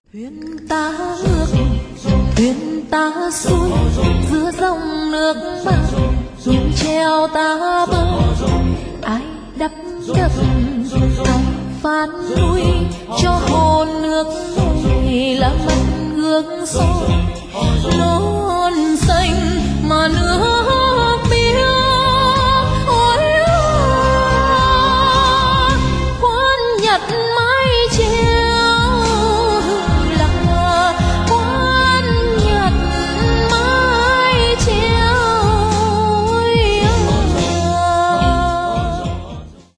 thuyền ta ngược thuyền ta xuôi giữa dòng nước bao thuyền treo ta bơi ai đắp đập ai phán nuôi cho hồn nước ngôi là mặt gương soi lối xanh